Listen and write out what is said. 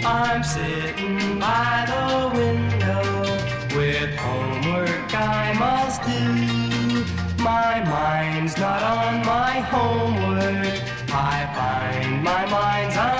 I'm sitting by the window with homework I must do. My mind's not on my homework. I find my mind's on